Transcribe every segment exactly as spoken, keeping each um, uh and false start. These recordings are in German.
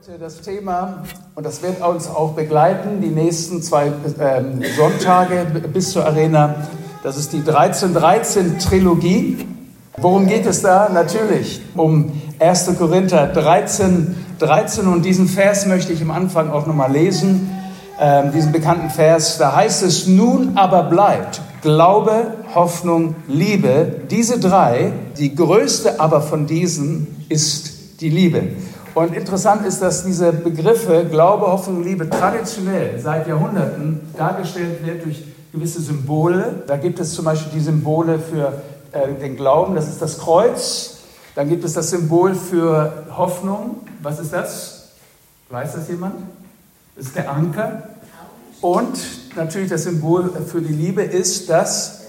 Heute das Thema, und das wird uns auch begleiten, die nächsten zwei ähm, Sonntage bis zur Arena, das ist die dreizehn dreizehn Trilogie. Worum geht es da? Natürlich um erster Korinther dreizehn dreizehn, und diesen Vers möchte ich am Anfang auch nochmal lesen, ähm, diesen bekannten Vers. Da heißt es: Nun aber bleibt Glaube, Hoffnung, Liebe, diese drei, die größte aber von diesen ist die Liebe. Und interessant ist, dass diese Begriffe Glaube, Hoffnung, Liebe traditionell seit Jahrhunderten dargestellt wird durch gewisse Symbole. Da gibt es zum Beispiel die Symbole für äh, den Glauben, das ist das Kreuz. Dann gibt es das Symbol für Hoffnung. Was ist das? Weiß das jemand? Das ist der Anker. Und natürlich das Symbol für die Liebe ist das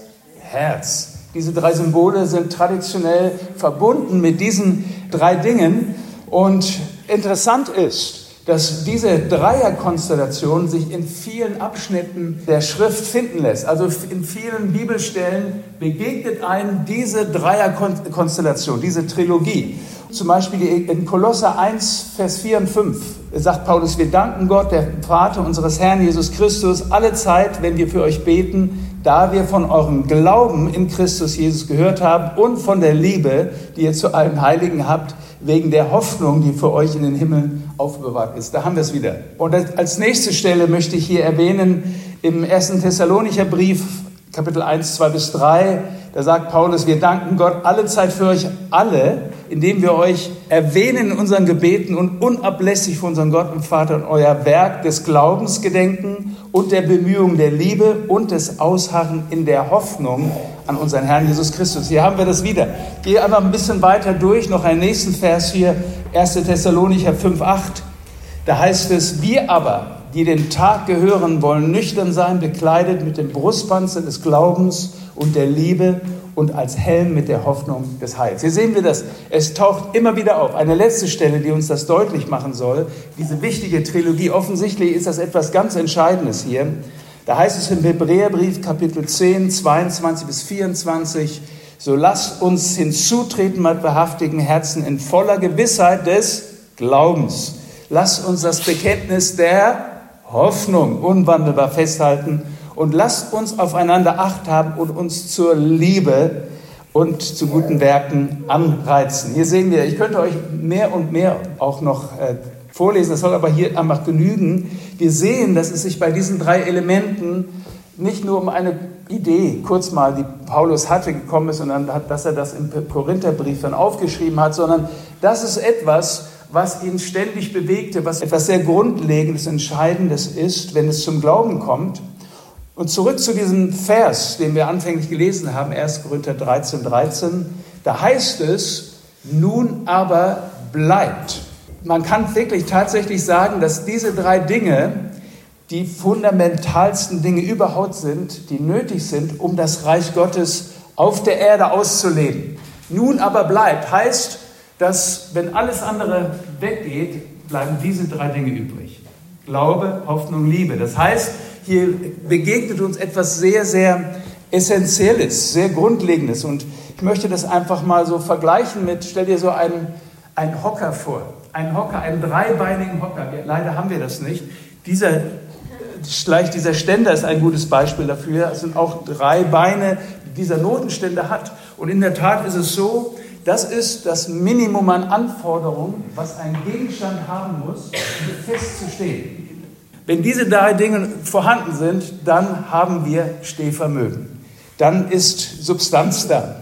Herz. Diese drei Symbole sind traditionell verbunden mit diesen drei Dingen. Und interessant ist, dass diese Dreierkonstellation sich in vielen Abschnitten der Schrift finden lässt. Also in vielen Bibelstellen begegnet einem diese Dreierkonstellation, diese Trilogie. Zum Beispiel in Kolosser eins, Vers vier und fünf sagt Paulus: Wir danken Gott, der Vater unseres Herrn Jesus Christus, alle Zeit, wenn wir für euch beten, da wir von eurem Glauben in Christus Jesus gehört haben und von der Liebe, die ihr zu allen Heiligen habt, wegen der Hoffnung, die für euch in den Himmel aufbewahrt ist. Da haben wir es wieder. Und als nächste Stelle möchte ich hier erwähnen, im ersten Thessalonicher Brief, Kapitel eins, zwei bis drei, da sagt Paulus: Wir danken Gott alle Zeit für euch alle, indem wir euch erwähnen in unseren Gebeten und unablässig für unseren Gott und Vater und euer Werk des Glaubens gedenken und der Bemühung der Liebe und des Ausharren in der Hoffnung an unseren Herrn Jesus Christus. Hier haben wir das wieder. Ich gehe einfach ein bisschen weiter durch, noch einen nächsten Vers hier, erster Thessalonicher fünf, acht. Da heißt es: Wir aber, die den Tag gehören, wollen nüchtern sein, bekleidet mit dem Brustpanzer des Glaubens und der Liebe und als Helm mit der Hoffnung des Heils. Hier sehen wir das. Es taucht immer wieder auf. Eine letzte Stelle, die uns das deutlich machen soll. Diese wichtige Trilogie. Offensichtlich ist das etwas ganz Entscheidendes hier. Da heißt es im Hebräerbrief, Kapitel zehn, zweiundzwanzig bis vierundzwanzig: So lasst uns hinzutreten mit wahrhaftigen Herzen in voller Gewissheit des Glaubens. Lasst uns das Bekenntnis der Hoffnung unwandelbar festhalten und lasst uns aufeinander Acht haben und uns zur Liebe und zu guten Werken anreizen. Hier sehen wir, ich könnte euch mehr und mehr auch noch äh, vorlesen, das soll aber hier einfach genügen. Wir sehen, dass es sich bei diesen drei Elementen nicht nur um eine Idee, kurz mal, die Paulus hatte, gekommen ist und dann hat, dass er das im Korintherbrief dann aufgeschrieben hat, sondern das ist etwas, was ihn ständig bewegte, was etwas sehr Grundlegendes, Entscheidendes ist, wenn es zum Glauben kommt. Und zurück zu diesem Vers, den wir anfänglich gelesen haben, erster Korinther dreizehn dreizehn, da heißt es: Nun aber bleibt. Man kann wirklich tatsächlich sagen, dass diese drei Dinge die fundamentalsten Dinge überhaupt sind, die nötig sind, um das Reich Gottes auf der Erde auszuleben. Nun aber bleibt heißt, dass wenn alles andere weggeht, bleiben diese drei Dinge übrig. Glaube, Hoffnung, Liebe. Das heißt, hier begegnet uns etwas sehr, sehr Essentielles, sehr Grundlegendes. Und ich möchte das einfach mal so vergleichen mit, stell dir so einen, einen Hocker vor. Einen Hocker, einen dreibeinigen Hocker. Leider haben wir das nicht. Dieser, vielleicht dieser Ständer ist ein gutes Beispiel dafür. Es sind auch drei Beine, die dieser Notenständer hat. Und in der Tat ist es so, das ist das Minimum an Anforderungen, was ein Gegenstand haben muss, um fest zu stehen. Wenn diese drei Dinge vorhanden sind, dann haben wir Stehvermögen. Dann ist Substanz da.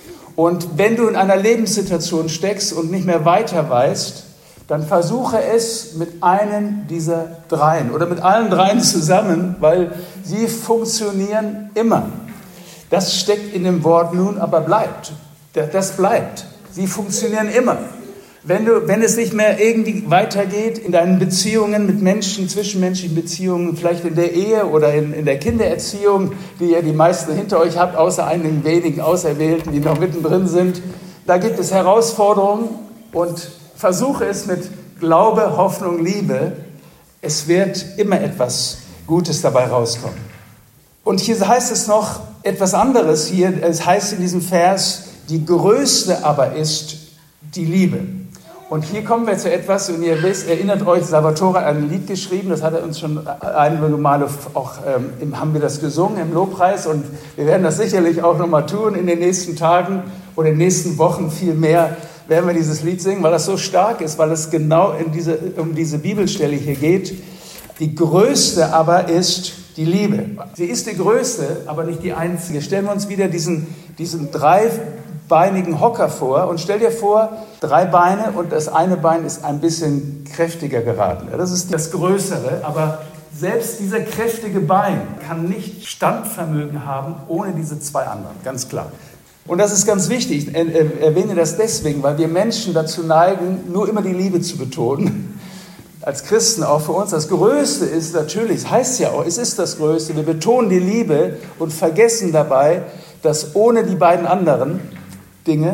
Und wenn du in einer Lebenssituation steckst und nicht mehr weiter weißt, dann versuche es mit einem dieser dreien oder mit allen dreien zusammen, weil sie funktionieren immer. Das steckt in dem Wort nun aber bleibt. Das bleibt. Sie funktionieren immer. Wenn du, wenn es nicht mehr irgendwie weitergeht in deinen Beziehungen mit Menschen, zwischenmenschlichen Beziehungen, vielleicht in der Ehe oder in, in der Kindererziehung, die ihr die meisten hinter euch habt, außer einigen wenigen Auserwählten, die noch mittendrin sind, da gibt es Herausforderungen und versuche es mit Glaube, Hoffnung, Liebe. Es wird immer etwas Gutes dabei rauskommen. Und hier heißt es noch etwas anderes. Hier, es heißt in diesem Vers: Die größte aber ist die Liebe. Und hier kommen wir zu etwas, und ihr wisst, erinnert euch, Salvatore hat ein Lied geschrieben, das hat er uns schon einige Male auch, ähm, haben wir das gesungen im Lobpreis, und wir werden das sicherlich auch nochmal tun in den nächsten Tagen oder in den nächsten Wochen viel mehr, werden wir dieses Lied singen, weil das so stark ist, weil es genau in diese, um diese Bibelstelle hier geht. Die größte aber ist die Liebe. Sie ist die größte, aber nicht die einzige. Stellen wir uns wieder diesen, diesen dreibeinigen Hocker vor und stell dir vor, drei Beine und das eine Bein ist ein bisschen kräftiger geraten. Das ist das Größere, aber selbst dieser kräftige Bein kann nicht Standvermögen haben ohne diese zwei anderen, ganz klar. Und das ist ganz wichtig, ich erwähne das deswegen, weil wir Menschen dazu neigen, nur immer die Liebe zu betonen. Als Christen auch für uns. Das Größte ist natürlich, es heißt ja auch, es ist das Größte, wir betonen die Liebe und vergessen dabei, dass ohne die beiden anderen Dinge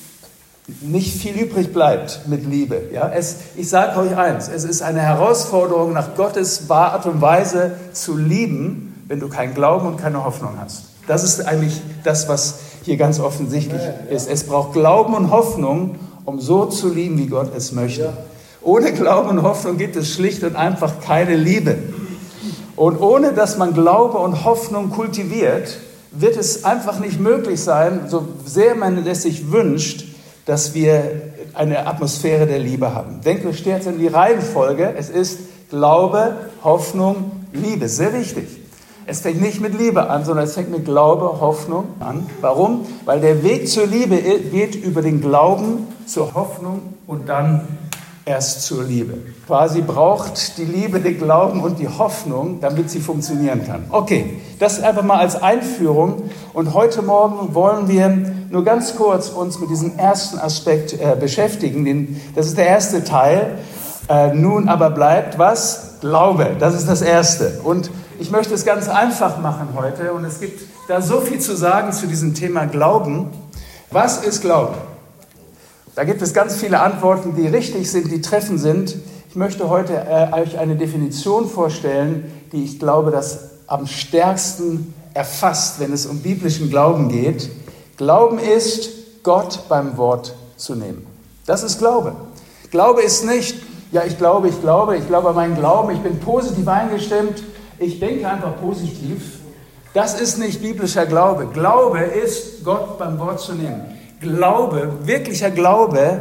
nicht viel übrig bleibt mit Liebe. Ja, es, ich sage euch eins, es ist eine Herausforderung, nach Gottes Art und Weise zu lieben, wenn du keinen Glauben und keine Hoffnung hast. Das ist eigentlich das, was hier ganz offensichtlich ist. Es braucht Glauben und Hoffnung, um so zu lieben, wie Gott es möchte. Ohne Glauben und Hoffnung gibt es schlicht und einfach keine Liebe. Und ohne dass man Glaube und Hoffnung kultiviert, wird es einfach nicht möglich sein, so sehr man es sich wünscht, dass wir eine Atmosphäre der Liebe haben. Denkt stets in die Reihenfolge. Es ist Glaube, Hoffnung, Liebe. Sehr wichtig. Es fängt nicht mit Liebe an, sondern es fängt mit Glaube, Hoffnung an. Warum? Weil der Weg zur Liebe geht über den Glauben zur Hoffnung und dann erst zur Liebe. Quasi braucht die Liebe den Glauben und die Hoffnung, damit sie funktionieren kann. Okay, das einfach mal als Einführung. Und heute Morgen wollen wir nur ganz kurz uns mit diesem ersten Aspekt äh, beschäftigen. Den, das ist der erste Teil. Äh, nun aber bleibt was? Glaube. Das ist das Erste. Und ich möchte es ganz einfach machen heute. Und es gibt da so viel zu sagen zu diesem Thema Glauben. Was ist Glauben? Da gibt es ganz viele Antworten, die richtig sind, die treffend sind. Ich möchte heute äh, euch eine Definition vorstellen, die ich glaube, das am stärksten erfasst, wenn es um biblischen Glauben geht. Glauben ist, Gott beim Wort zu nehmen. Das ist Glaube. Glaube ist nicht, ja, ich glaube, ich glaube, ich glaube an meinen Glauben, ich bin positiv eingestimmt, ich denke einfach positiv. Das ist nicht biblischer Glaube. Glaube ist, Gott beim Wort zu nehmen. Glaube, wirklicher Glaube,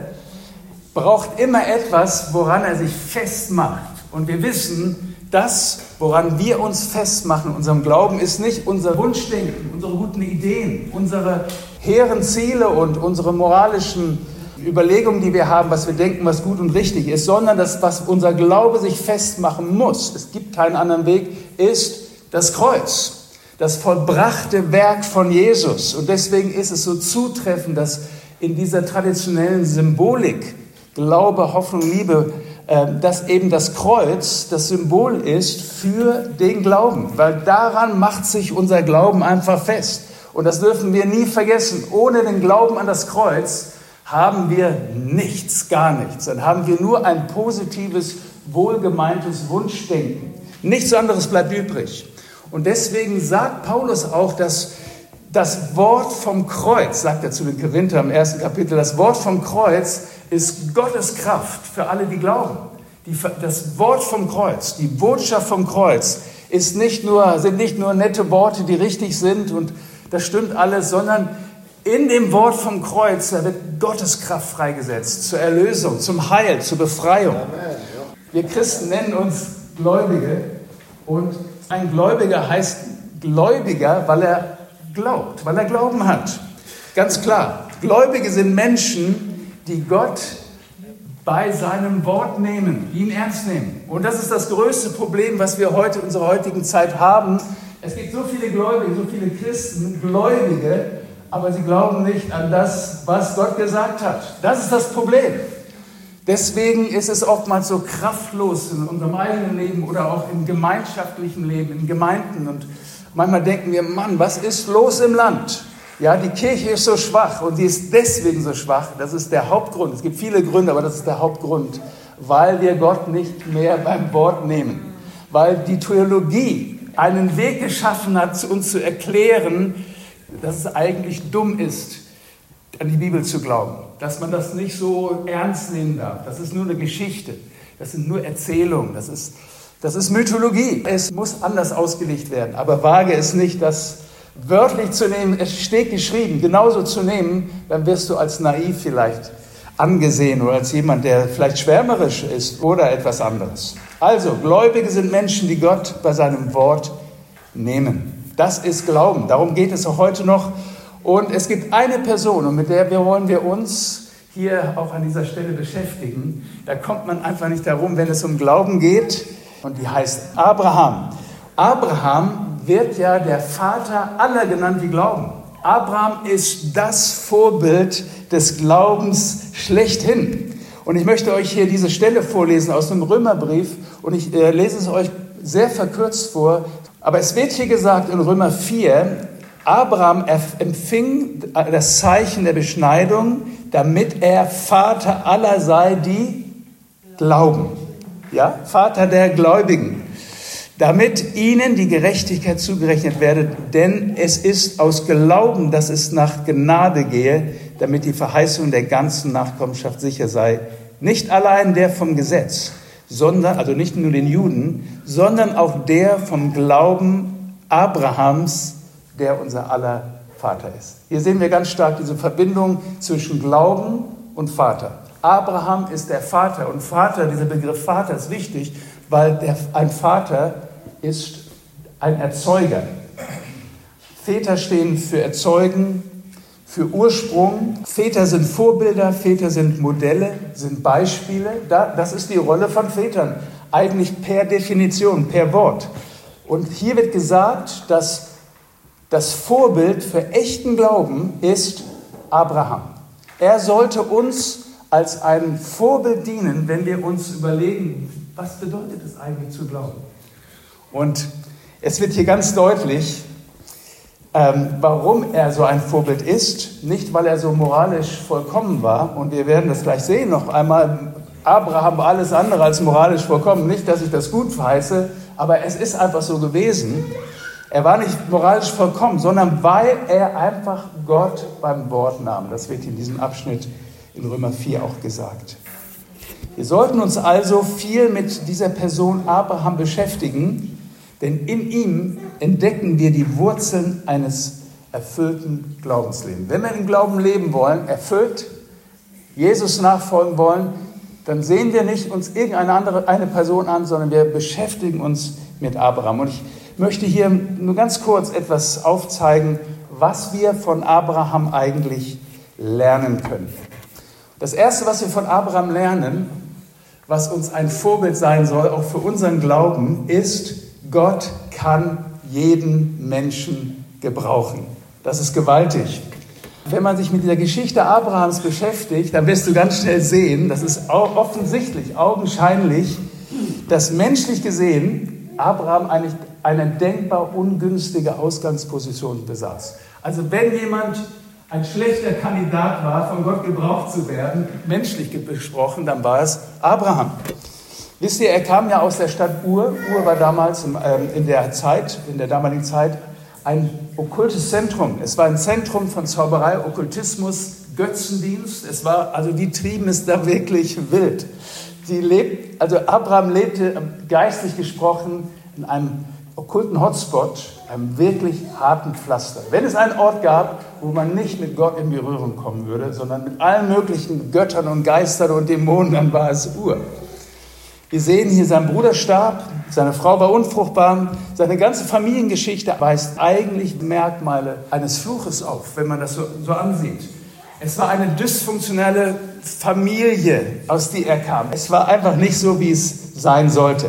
braucht immer etwas, woran er sich festmacht. Und wir wissen, das, woran wir uns festmachen in unserem Glauben, ist nicht unser Wunschdenken, unsere guten Ideen, unsere hehren Ziele und unsere moralischen Überlegungen, die wir haben, was wir denken, was gut und richtig ist, sondern das, was unser Glaube sich festmachen muss, es gibt keinen anderen Weg, ist das Kreuz. Das vollbrachte Werk von Jesus. Und deswegen ist es so zutreffend, dass in dieser traditionellen Symbolik, Glaube, Hoffnung, Liebe, äh, dass eben das Kreuz das Symbol ist für den Glauben. Weil daran macht sich unser Glauben einfach fest. Und das dürfen wir nie vergessen. Ohne den Glauben an das Kreuz haben wir nichts, gar nichts. Dann haben wir nur ein positives, wohlgemeintes Wunschdenken. Nichts anderes bleibt übrig. Und deswegen sagt Paulus auch, dass das Wort vom Kreuz, sagt er zu den Korinther im ersten Kapitel, das Wort vom Kreuz ist Gottes Kraft für alle, die glauben. Die, das Wort vom Kreuz, die Botschaft vom Kreuz ist nicht nur, sind nicht nur nette Worte, die richtig sind und das stimmt alles, sondern in dem Wort vom Kreuz, da wird Gottes Kraft freigesetzt zur Erlösung, zum Heil, zur Befreiung. Wir Christen nennen uns Gläubige und ein Gläubiger heißt Gläubiger, weil er glaubt, weil er Glauben hat. Ganz klar. Gläubige sind Menschen, die Gott bei seinem Wort nehmen, ihn ernst nehmen. Und das ist das größte Problem, was wir heute in unserer heutigen Zeit haben. Es gibt so viele Gläubige, so viele Christen, Gläubige, aber sie glauben nicht an das, was Gott gesagt hat. Das ist das Problem. Deswegen ist es oftmals so kraftlos in unserem eigenen Leben oder auch im gemeinschaftlichen Leben, in Gemeinden. Und manchmal denken wir, Mann, was ist los im Land? Ja, die Kirche ist so schwach und sie ist deswegen so schwach. Das ist der Hauptgrund. Es gibt viele Gründe, aber das ist der Hauptgrund, weil wir Gott nicht mehr beim Wort nehmen. Weil die Theologie einen Weg geschaffen hat, uns zu erklären, dass es eigentlich dumm ist, an die Bibel zu glauben, dass man das nicht so ernst nehmen darf. Das ist nur eine Geschichte, das sind nur Erzählungen, das ist, das ist Mythologie. Es muss anders ausgelegt werden, aber wage es nicht, das wörtlich zu nehmen. Es steht geschrieben, genauso zu nehmen, dann wirst du als naiv vielleicht angesehen oder als jemand, der vielleicht schwärmerisch ist oder etwas anderes. Also, Gläubige sind Menschen, die Gott bei seinem Wort nehmen. Das ist Glauben. Darum geht es auch heute noch. Und es gibt eine Person, und mit der wollen wir uns hier auch an dieser Stelle beschäftigen. Da kommt man einfach nicht darum, wenn es um Glauben geht. Und die heißt Abraham. Abraham wird ja der Vater aller genannt, die glauben. Abraham ist das Vorbild des Glaubens schlechthin. Und ich möchte euch hier diese Stelle vorlesen aus dem Römerbrief. Und ich äh, lese es euch sehr verkürzt vor. Aber es wird hier gesagt in Römer vier, Abraham empfing das Zeichen der Beschneidung, damit er Vater aller sei, die glauben. Ja, Vater der Gläubigen. Damit ihnen die Gerechtigkeit zugerechnet werde, denn es ist aus Glauben, dass es nach Gnade gehe, damit die Verheißung der ganzen Nachkommenschaft sicher sei. Nicht allein der vom Gesetz, sondern, also nicht nur den Juden, sondern auch der vom Glauben Abrahams, der unser aller Vater ist. Hier sehen wir ganz stark diese Verbindung zwischen Glauben und Vater. Abraham ist der Vater und Vater, dieser Begriff Vater ist wichtig, weil der, ein Vater ist ein Erzeuger. Väter stehen für Erzeugen, für Ursprung. Väter sind Vorbilder, Väter sind Modelle, sind Beispiele. Das ist die Rolle von Vätern, eigentlich per Definition, per Wort. Und hier wird gesagt, dass das Vorbild für echten Glauben ist Abraham. Er sollte uns als ein Vorbild dienen, wenn wir uns überlegen, was bedeutet es eigentlich zu glauben? Und es wird hier ganz deutlich, ähm, warum er so ein Vorbild ist. Nicht, weil er so moralisch vollkommen war. Und wir werden das gleich sehen noch einmal. Abraham war alles andere als moralisch vollkommen. Nicht, dass ich das gut heiße, aber es ist einfach so gewesen. Er war nicht moralisch vollkommen, sondern weil er einfach Gott beim Wort nahm. Das wird in diesem Abschnitt in Römer vier auch gesagt. Wir sollten uns also viel mit dieser Person Abraham beschäftigen, denn in ihm entdecken wir die Wurzeln eines erfüllten Glaubenslebens. Wenn wir im Glauben leben wollen, erfüllt, Jesus nachfolgen wollen, dann sehen wir nicht uns irgendeine andere eine Person an, sondern wir beschäftigen uns mit Abraham. Und ich möchte hier nur ganz kurz etwas aufzeigen, was wir von Abraham eigentlich lernen können. Das Erste, was wir von Abraham lernen, was uns ein Vorbild sein soll, auch für unseren Glauben, ist, Gott kann jeden Menschen gebrauchen. Das ist gewaltig. Wenn man sich mit dieser Geschichte Abrahams beschäftigt, dann wirst du ganz schnell sehen, das ist offensichtlich, augenscheinlich, dass menschlich gesehen Abraham eigentlich eine denkbar ungünstige Ausgangsposition besaß. Also wenn jemand ein schlechter Kandidat war, von Gott gebraucht zu werden, menschlich besprochen, dann war es Abraham. Wisst ihr, er kam ja aus der Stadt Ur. Ur war damals in der Zeit, in der damaligen Zeit, ein okkultes Zentrum. Es war ein Zentrum von Zauberei, Okkultismus, Götzendienst. Es war, also die trieben es da wirklich wild. Sie lebt, also Abraham lebte geistlich gesprochen in einem okkulten Hotspot, einem wirklich harten Pflaster. Wenn es einen Ort gab, wo man nicht mit Gott in Berührung kommen würde, sondern mit allen möglichen Göttern und Geistern und Dämonen, dann war es Ur. Wir sehen hier, sein Bruder starb, seine Frau war unfruchtbar, seine ganze Familiengeschichte weist eigentlich Merkmale eines Fluches auf, wenn man das so, so ansieht. Es war eine dysfunktionelle Familie, aus der er kam. Es war einfach nicht so, wie es sein sollte.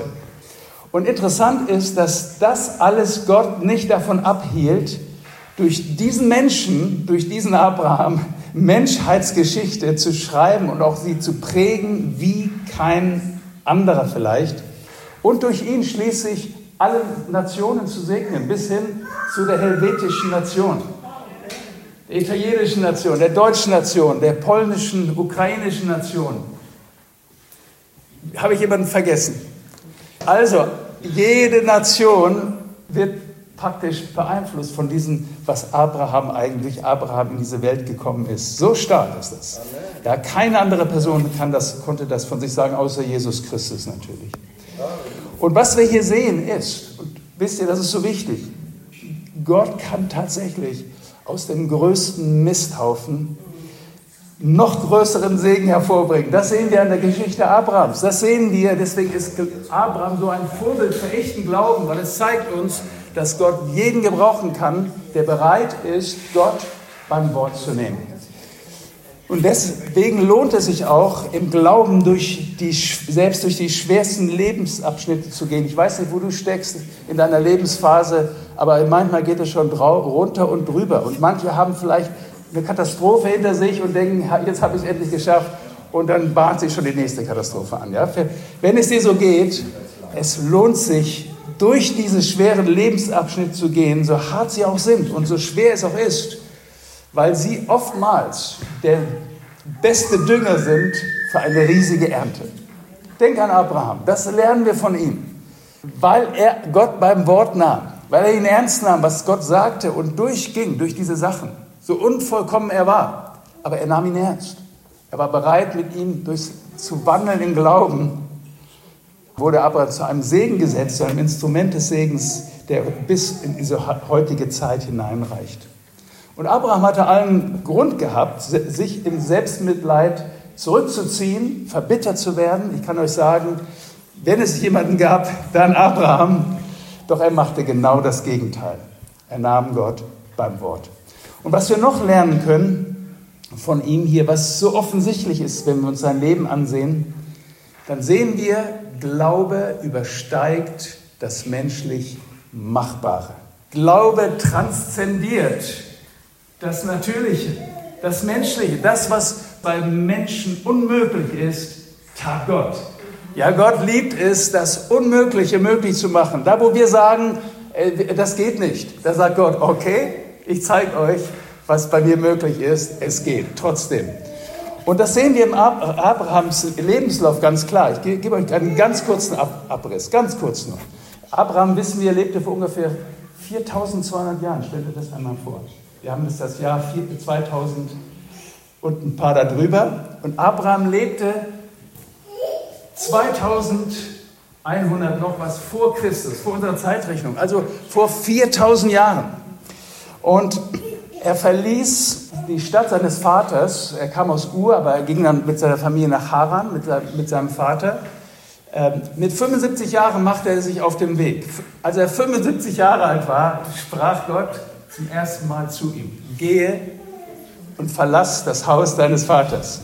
Und interessant ist, dass das alles Gott nicht davon abhielt, durch diesen Menschen, durch diesen Abraham, Menschheitsgeschichte zu schreiben und auch sie zu prägen wie kein anderer vielleicht. Und durch ihn schließlich alle Nationen zu segnen, bis hin zu der helvetischen Nation, der italienischen Nation, der deutschen Nation, der polnischen, ukrainischen Nation. Habe ich jemanden vergessen? Also, jede Nation wird praktisch beeinflusst von diesem, was Abraham eigentlich, Abraham in diese Welt gekommen ist. So stark ist das. Ja, keine andere Person kann das, konnte das von sich sagen, außer Jesus Christus natürlich. Und was wir hier sehen ist, und wisst ihr, das ist so wichtig, Gott kann tatsächlich aus dem größten Misthaufen noch größeren Segen hervorbringen. Das sehen wir an der Geschichte Abrahams. Das sehen wir, deswegen ist Abraham so ein Vorbild für echten Glauben, weil es zeigt uns, dass Gott jeden gebrauchen kann, der bereit ist, Gott beim Wort zu nehmen. Und deswegen lohnt es sich auch, im Glauben durch die, selbst durch die schwersten Lebensabschnitte zu gehen. Ich weiß nicht, wo du steckst in deiner Lebensphase, aber manchmal geht es schon runter und drüber. Und manche haben vielleicht eine Katastrophe hinter sich und denken, jetzt habe ich es endlich geschafft, und dann bahnt sich schon die nächste Katastrophe an. Ja? Wenn es dir so geht, es lohnt sich, durch diese schweren Lebensabschnitte zu gehen, so hart sie auch sind und so schwer es auch ist, weil sie oftmals der beste Dünger sind für eine riesige Ernte. Denk an Abraham, das lernen wir von ihm, weil er Gott beim Wort nahm, weil er ihn ernst nahm, was Gott sagte, und durchging durch diese Sachen. So unvollkommen er war, aber er nahm ihn ernst. Er war bereit, mit ihm durch, zu wandeln im Glauben. Wurde aber zu einem Segen gesetzt, zu einem Instrument des Segens, der bis in diese heutige Zeit hineinreicht. Und Abraham hatte allen Grund gehabt, sich im Selbstmitleid zurückzuziehen, verbittert zu werden. Ich kann euch sagen, wenn es jemanden gab, dann Abraham. Doch er machte genau das Gegenteil. Er nahm Gott beim Wort. Und was wir noch lernen können von ihm hier, was so offensichtlich ist, wenn wir uns sein Leben ansehen, dann sehen wir, Glaube übersteigt das menschlich Machbare. Glaube transzendiert das Natürliche, das Menschliche, das, was beim Menschen unmöglich ist, tat Gott. Ja, Gott liebt es, das Unmögliche möglich zu machen. Da, wo wir sagen, äh, das geht nicht, da sagt Gott, okay, ich zeige euch, was bei mir möglich ist. Es geht trotzdem. Und das sehen wir im Ab- Abrahams Lebenslauf ganz klar. Ich ge- gebe euch einen ganz kurzen Ab- Abriss, ganz kurz nur. Abraham, wissen wir, lebte vor ungefähr viertausendzweihundert Jahren. Stellt euch das einmal vor. Wir haben das, das Jahr zweitausend und ein paar darüber. Und Abraham lebte zweitausendeinhundert noch was vor Christus, vor unserer Zeitrechnung, also vor viertausend Jahren. Und er verließ die Stadt seines Vaters. Er kam aus Ur, aber er ging dann mit seiner Familie nach Haran, mit, mit seinem Vater. Ähm, mit fünfundsiebzig Jahren machte er sich auf den Weg. Als er fünfundsiebzig Jahre alt war, sprach Gott zum ersten Mal zu ihm: Gehe und verlass das Haus deines Vaters.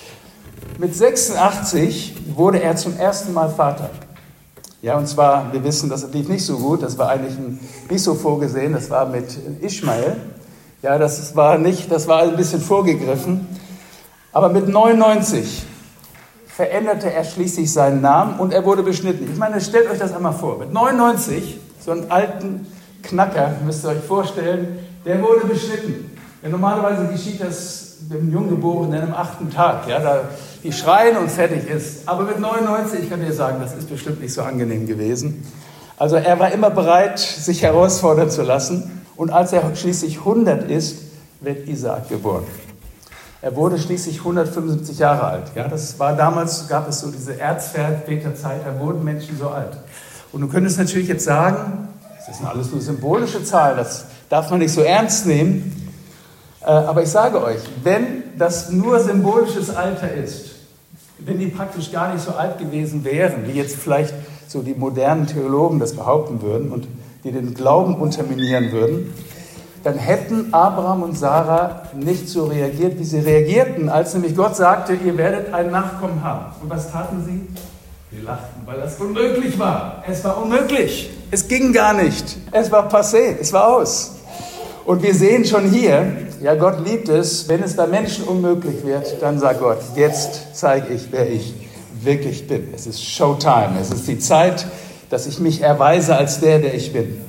Mit sechsundachtzig wurde er zum ersten Mal Vater. Ja, und zwar, wir wissen, das lief nicht so gut, das war eigentlich nicht so vorgesehen, das war mit Ismael. Ja, das war nicht, das war ein bisschen vorgegriffen. Aber mit neunundneunzig veränderte er schließlich seinen Namen und er wurde beschnitten. Ich meine, stellt euch das einmal vor. Mit neunundneunzig, so einen alten Knacker, müsst ihr euch vorstellen, der wurde beschnitten. Ja, normalerweise geschieht das dem Junggeborenen am achten Tag. Ja, da die schreien und fertig ist. Aber mit neunundneunzig, ich kann dir sagen, das ist bestimmt nicht so angenehm gewesen. Also er war immer bereit, sich herausfordern zu lassen. Und als er schließlich hundert ist, wird Isaak geboren. Er wurde schließlich hundertfünfundsiebzig Jahre alt. Ja, das war damals, gab es so diese Erzväterzeit, da wurden Menschen so alt. Und du könntest natürlich jetzt sagen, das sind alles nur symbolische Zahlen, das darf man nicht so ernst nehmen. Aber ich sage euch, wenn das nur symbolisches Alter ist, wenn die praktisch gar nicht so alt gewesen wären, wie jetzt vielleicht so die modernen Theologen das behaupten würden und die den Glauben unterminieren würden, dann hätten Abraham und Sarah nicht so reagiert, wie sie reagierten, als nämlich Gott sagte, ihr werdet einen Nachkommen haben. Und was taten sie? Sie lachten, weil das unmöglich war. Es war unmöglich. Es ging gar nicht. Es war passé. Es war aus. Und wir sehen schon hier, ja, Gott liebt es, wenn es bei Menschen unmöglich wird, dann sagt Gott, jetzt zeige ich, wer ich wirklich bin. Es ist Showtime. Es ist die Zeit, dass ich mich erweise als der, der ich bin.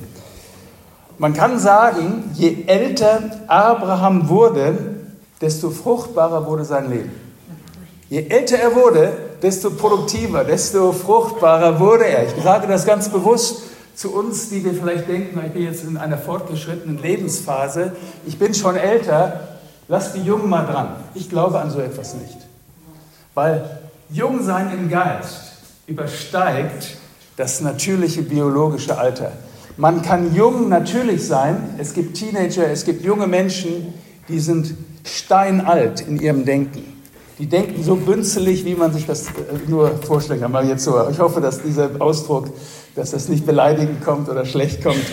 Man kann sagen, je älter Abraham wurde, desto fruchtbarer wurde sein Leben. Je älter er wurde, desto produktiver, desto fruchtbarer wurde er. Ich sage das ganz bewusst, zu uns, die wir vielleicht denken, ich bin jetzt in einer fortgeschrittenen Lebensphase, ich bin schon älter, lass die Jungen mal dran. Ich glaube an so etwas nicht. Weil Jungsein im Geist übersteigt das natürliche biologische Alter. Man kann jung natürlich sein, es gibt Teenager, es gibt junge Menschen, die sind steinalt in ihrem Denken. Die denken so bünzelig, wie man sich das nur vorstellen kann. Mal jetzt so. Ich hoffe, dass dieser Ausdruck, dass das nicht beleidigend kommt oder schlecht kommt.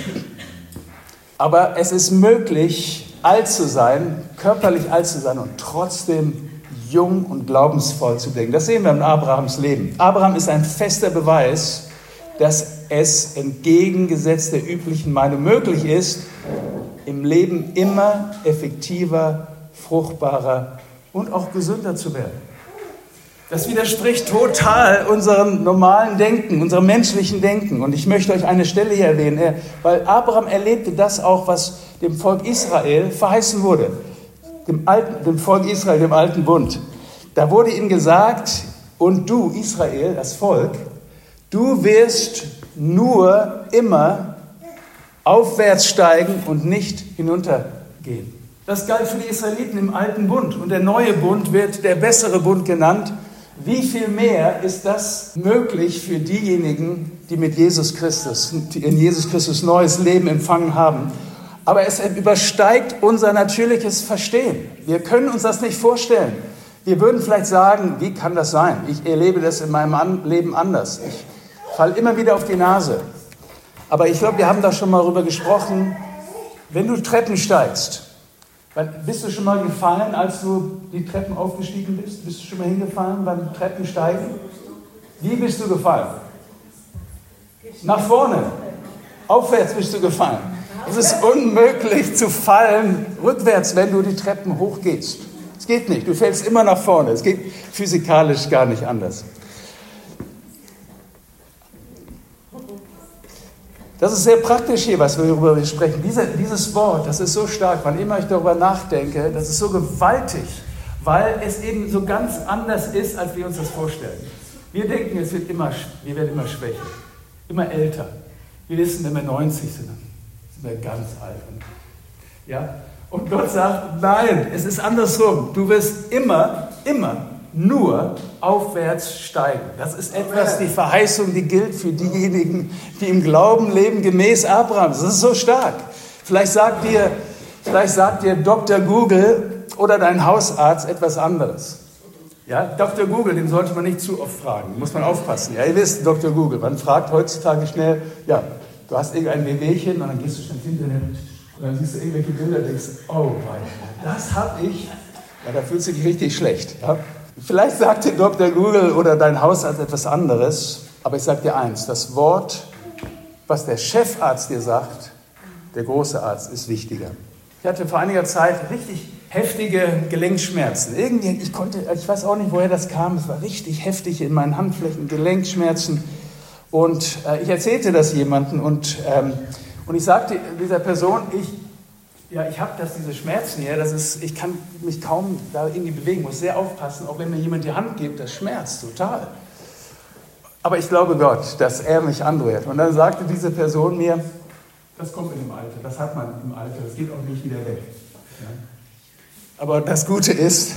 Aber es ist möglich, alt zu sein, körperlich alt zu sein und trotzdem jung und glaubensvoll zu denken. Das sehen wir in Abrahams Leben. Abraham ist ein fester Beweis, dass es entgegengesetzt der üblichen Meinung möglich ist, im Leben immer effektiver, fruchtbarer und auch gesünder zu werden. Das widerspricht total unserem normalen Denken, unserem menschlichen Denken. Und ich möchte euch eine Stelle hier erwähnen, weil Abraham erlebte das auch, was dem Volk Israel verheißen wurde. Dem, alten, dem Volk Israel, dem alten Bund. Da wurde ihm gesagt, und du, Israel, das Volk, du wirst nur immer aufwärts steigen und nicht hinuntergehen. Das galt für die Israeliten im alten Bund. Und der neue Bund wird der bessere Bund genannt. Wie viel mehr ist das möglich für diejenigen, die mit Jesus Christus, die in Jesus Christus neues Leben empfangen haben? Aber es übersteigt unser natürliches Verstehen. Wir können uns das nicht vorstellen. Wir würden vielleicht sagen, wie kann das sein? Ich erlebe das in meinem Leben anders. Ich falle immer wieder auf die Nase. Aber ich glaube, wir haben da schon mal drüber gesprochen. Wenn du Treppen steigst, bist du schon mal gefallen, als du die Treppen aufgestiegen bist? Bist du schon mal hingefallen beim Treppensteigen? Wie bist du gefallen? Nach vorne. Aufwärts bist du gefallen. Es ist unmöglich zu fallen rückwärts, wenn du die Treppen hochgehst. Es geht nicht. Du fällst immer nach vorne. Es geht physikalisch gar nicht anders. Das ist sehr praktisch hier, was wir darüber sprechen. Diese, dieses Wort, das ist so stark, wann immer ich darüber nachdenke, das ist so gewaltig, weil es eben so ganz anders ist, als wir uns das vorstellen. Wir denken, es wird immer, wir werden immer schwächer, immer älter. Wir wissen, wenn wir neunzig sind, dann sind wir ganz alt. Ja? Und Gott sagt, nein, es ist andersrum. Du wirst immer, immer nur aufwärts steigen. Das ist etwas, die Verheißung, die gilt für diejenigen, die im Glauben leben, gemäß Abrahams. Das ist so stark. Vielleicht sagt dir, vielleicht sagt dir Doktor Google oder dein Hausarzt etwas anderes. Ja, Doktor Google, den sollte man nicht zu oft fragen. Muss man aufpassen. Ja, ihr wisst, Doktor Google, man fragt heutzutage schnell, ja, du hast irgendein Wehwehchen und dann gehst du schnell ins Internet und dann siehst du irgendwelche Bilder und denkst, oh mein, das habe ich. Ja, da fühlst du dich richtig schlecht. Ja? Vielleicht sagt dir Doktor Google oder dein Hausarzt etwas anderes, aber ich sage dir eins, das Wort, was der Chefarzt dir sagt, der große Arzt, ist wichtiger. Ich hatte vor einiger Zeit richtig heftige Gelenkschmerzen. Irgendwie, ich konnte, ich weiß auch nicht, woher das kam, es war richtig heftig in meinen Handflächen, Gelenkschmerzen. Und äh, ich erzählte das jemandem und, ähm, und ich sagte dieser Person, ich Ja, ich habe das, diese Schmerzen hier, das ist, ich kann mich kaum da irgendwie bewegen, muss sehr aufpassen, auch wenn mir jemand die Hand gibt, das schmerzt total. Aber ich glaube Gott, dass er mich anrührt. Und dann sagte diese Person mir, das kommt in dem Alter, das hat man im Alter, das geht auch nicht wieder weg. Ja. Aber das Gute ist,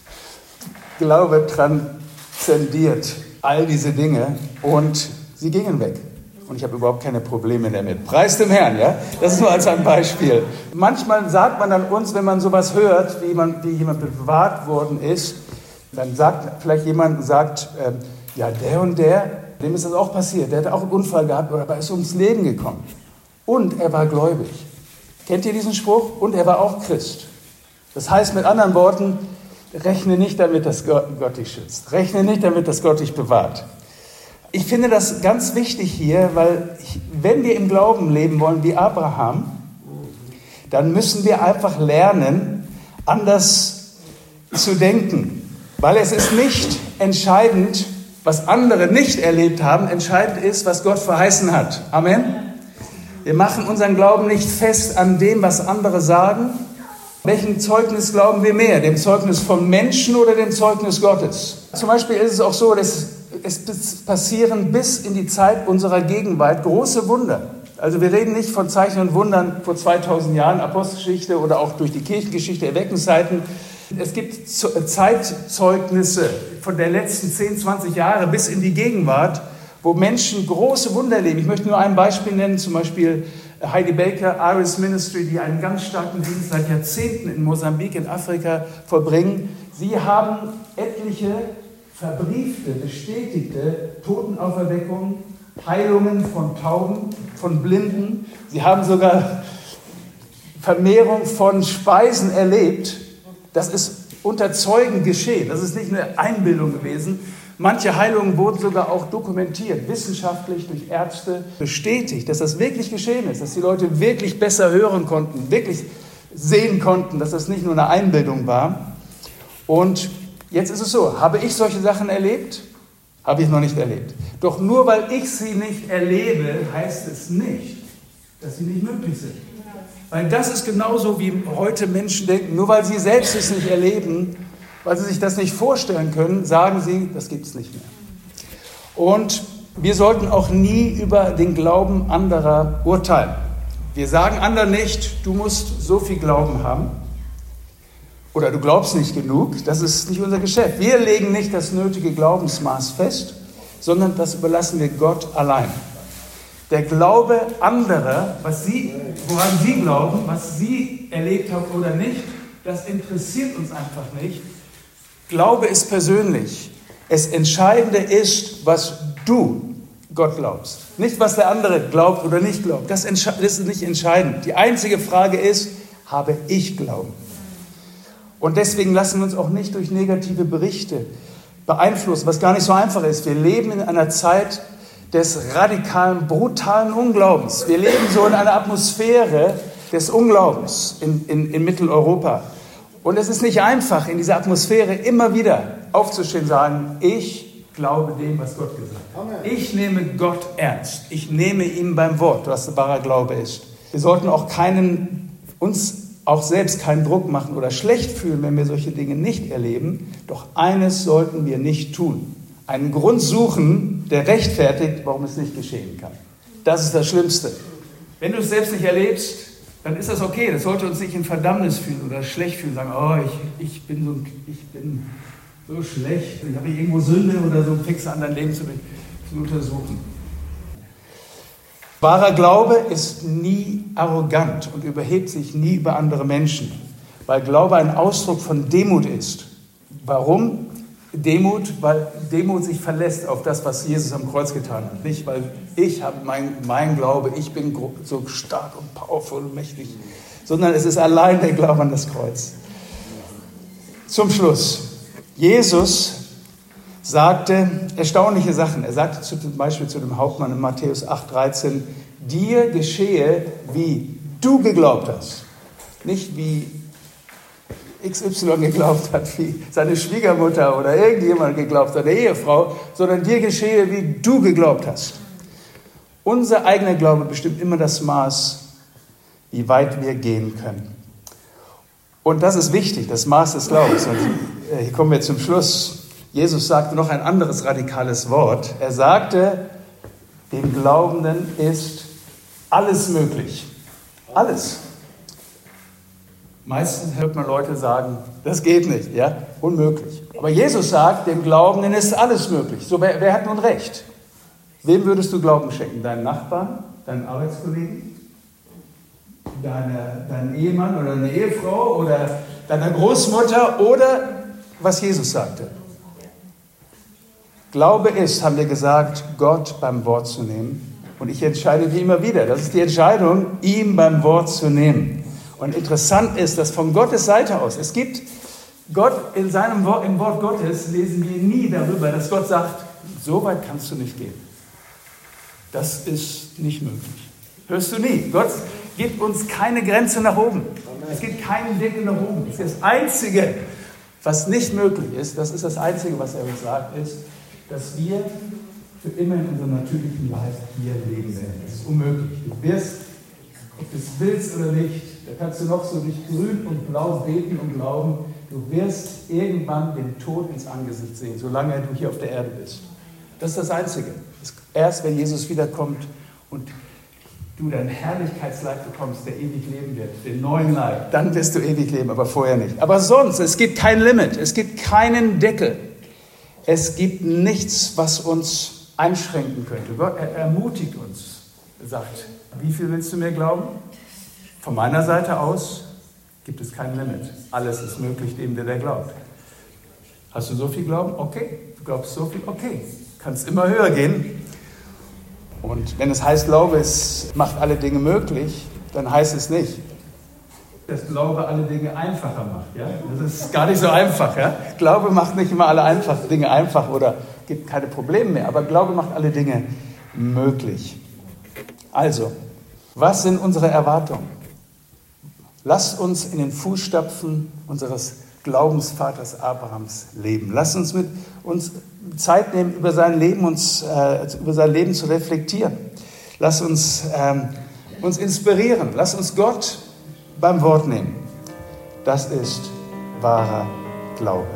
Glaube transzendiert all diese Dinge und sie gingen weg. Und ich habe überhaupt keine Probleme damit. Preis dem Herrn, ja? Das ist nur als ein Beispiel. Manchmal sagt man dann uns, wenn man sowas hört, wie, man, wie jemand bewahrt worden ist, dann sagt vielleicht jemand, sagt, äh, ja, der und der, dem ist das auch passiert. Der hat auch einen Unfall gehabt, aber ist ums Leben gekommen. Und er war gläubig. Kennt ihr diesen Spruch? Und er war auch Christ. Das heißt mit anderen Worten, rechne nicht damit, dass Gott, Gott dich schützt. Rechne nicht damit, dass Gott dich bewahrt. Ich finde das ganz wichtig hier, weil ich, wenn wir im Glauben leben wollen wie Abraham, dann müssen wir einfach lernen, anders zu denken. Weil es ist nicht entscheidend, was andere nicht erlebt haben, entscheidend ist, was Gott verheißen hat. Amen. Wir machen unseren Glauben nicht fest an dem, was andere sagen. Welchem Zeugnis glauben wir mehr? Dem Zeugnis von Menschen oder dem Zeugnis Gottes? Zum Beispiel ist es auch so, dass es passieren bis in die Zeit unserer Gegenwart große Wunder. Also wir reden nicht von Zeichen und Wundern vor zweitausend Jahren, Apostelgeschichte oder auch durch die Kirchengeschichte, Erweckungszeiten. Es gibt Zeitzeugnisse von der letzten zehn, zwanzig Jahre bis in die Gegenwart, wo Menschen große Wunder erleben. Ich möchte nur ein Beispiel nennen, zum Beispiel Heidi Baker, Iris Ministry, die einen ganz starken Dienst seit Jahrzehnten in Mosambik, in Afrika vollbringen. Sie haben etliche verbriefte, bestätigte Totenauferweckungen, Heilungen von Tauben, von Blinden. Sie haben sogar Vermehrung von Speisen erlebt. Das ist unter Zeugen geschehen. Das ist nicht eine Einbildung gewesen. Manche Heilungen wurden sogar auch dokumentiert, wissenschaftlich durch Ärzte bestätigt, dass das wirklich geschehen ist, dass die Leute wirklich besser hören konnten, wirklich sehen konnten, dass das nicht nur eine Einbildung war. Und jetzt ist es so, habe ich solche Sachen erlebt? Habe ich noch nicht erlebt. Doch nur weil ich sie nicht erlebe, heißt es nicht, dass sie nicht möglich sind. Weil das ist genauso, wie heute Menschen denken, nur weil sie selbst es nicht erleben, weil sie sich das nicht vorstellen können, sagen sie, das gibt es nicht mehr. Und wir sollten auch nie über den Glauben anderer urteilen. Wir sagen anderen nicht, du musst so viel Glauben haben oder du glaubst nicht genug. Das ist nicht unser Geschäft. Wir legen nicht das nötige Glaubensmaß fest, sondern das überlassen wir Gott allein. Der Glaube anderer, was sie, woran sie glauben, was sie erlebt haben oder nicht, das interessiert uns einfach nicht. Glaube ist persönlich. Das Entscheidende ist, was du Gott glaubst. Nicht, was der andere glaubt oder nicht glaubt. Das ist nicht entscheidend. Die einzige Frage ist, habe ich Glauben? Und deswegen lassen wir uns auch nicht durch negative Berichte beeinflussen, was gar nicht so einfach ist. Wir leben in einer Zeit des radikalen, brutalen Unglaubens. Wir leben so in einer Atmosphäre des Unglaubens in, in, in Mitteleuropa. Und es ist nicht einfach, in dieser Atmosphäre immer wieder aufzustehen und sagen, ich glaube dem, was Gott gesagt hat. Ich nehme Gott ernst. Ich nehme ihm beim Wort, was wahrer Glaube ist. Wir sollten auch keinen, uns auch selbst keinen Druck machen oder schlecht fühlen, wenn wir solche Dinge nicht erleben. Doch eines sollten wir nicht tun. Einen Grund suchen, der rechtfertigt, warum es nicht geschehen kann. Das ist das Schlimmste. Wenn du es selbst nicht erlebst, dann ist das okay. Das sollte uns nicht in Verdammnis fühlen oder schlecht fühlen. Sagen, oh, ich, ich, bin, so, ich bin so schlecht. Ich habe irgendwo Sünde oder so, fixe an dein Leben zu, zu untersuchen. Wahrer Glaube ist nie arrogant und überhebt sich nie über andere Menschen, weil Glaube ein Ausdruck von Demut ist. Warum? Demut, weil Demut sich verlässt auf das, was Jesus am Kreuz getan hat. Nicht, weil ich habe mein, mein Glaube, ich bin so stark und powerful und mächtig, sondern es ist allein der Glaube an das Kreuz. Zum Schluss. Jesus sagte erstaunliche Sachen. Er sagte zum Beispiel zu dem Hauptmann in Matthäus acht dreizehn, dir geschehe, wie du geglaubt hast. Nicht wie X Y geglaubt hat, wie seine Schwiegermutter oder irgendjemand geglaubt hat, der Ehefrau, sondern dir geschehe, wie du geglaubt hast. Unser eigener Glaube bestimmt immer das Maß, wie weit wir gehen können. Und das ist wichtig, das Maß des Glaubens. Und hier kommen wir zum Schluss. Jesus sagte noch ein anderes radikales Wort. Er sagte, dem Glaubenden ist alles möglich. Alles. Meistens hört man Leute sagen, das geht nicht, ja, unmöglich. Aber Jesus sagt, dem Glaubenden ist alles möglich. So, wer, wer hat nun recht? Wem würdest du Glauben schenken? Deinen Nachbarn, deinen Arbeitskollegen, deine, deinen Ehemann oder deine Ehefrau oder deiner Großmutter oder was Jesus sagte? Glaube ist, haben wir gesagt, Gott beim Wort zu nehmen. Und ich entscheide wie immer wieder. Das ist die Entscheidung, ihm beim Wort zu nehmen. Und interessant ist, dass von Gottes Seite aus, es gibt Gott in seinem Wort, im Wort Gottes lesen wir nie darüber, dass Gott sagt, so weit kannst du nicht gehen. Das ist nicht möglich. Hörst du nie. Gott gibt uns keine Grenze nach oben. Es gibt keinen Deckel nach oben. Das ist das Einzige, was nicht möglich ist, das ist das Einzige, was er uns sagt, ist, dass wir für immer in unserem natürlichen Leib hier leben werden. Das ist unmöglich. Du wirst, ob du es willst oder nicht, da kannst du noch so durch grün und blau beten und glauben, du wirst irgendwann den Tod ins Angesicht sehen, solange du hier auf der Erde bist. Das ist das Einzige. Erst wenn Jesus wiederkommt und du deinen Herrlichkeitsleib bekommst, der ewig leben wird, den neuen Leib, dann wirst du ewig leben, aber vorher nicht. Aber sonst, es gibt kein Limit, es gibt keinen Deckel. Es gibt nichts, was uns einschränken könnte. Gott er ermutigt uns, er sagt, wie viel willst du mir glauben? Von meiner Seite aus gibt es kein Limit. Alles ist möglich dem, der der glaubt. Hast du so viel Glauben? Okay. Du glaubst so viel? Okay. Kannst immer höher gehen. Und wenn es heißt, Glaube es macht alle Dinge möglich, dann heißt es nicht, dass Glaube alle Dinge einfacher macht. Ja? Das ist gar nicht so einfach. Ja? Glaube macht nicht immer alle einfach, Dinge einfach oder gibt keine Probleme mehr. Aber Glaube macht alle Dinge möglich. Also, was sind unsere Erwartungen? Lasst uns in den Fußstapfen unseres Glaubensvaters Abrahams leben. Lasst uns mit uns Zeit nehmen, über sein Leben, uns, äh, über sein Leben zu reflektieren. Lasst uns ähm, uns inspirieren. Lasst uns Gott beim Wort nehmen. Das ist wahrer Glaube.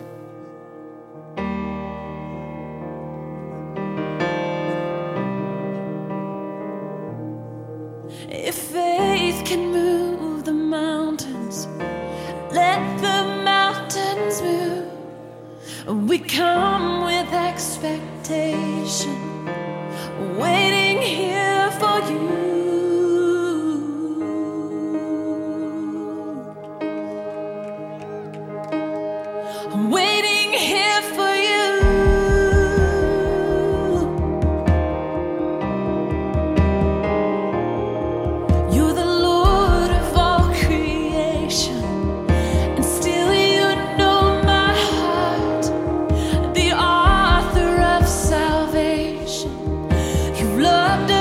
If faith can move the mountains, let the mountains move. We come with expectation, waiting here for you. Waiting here for you. You're the Lord of all creation, and still you know my heart, the author of salvation. You've loved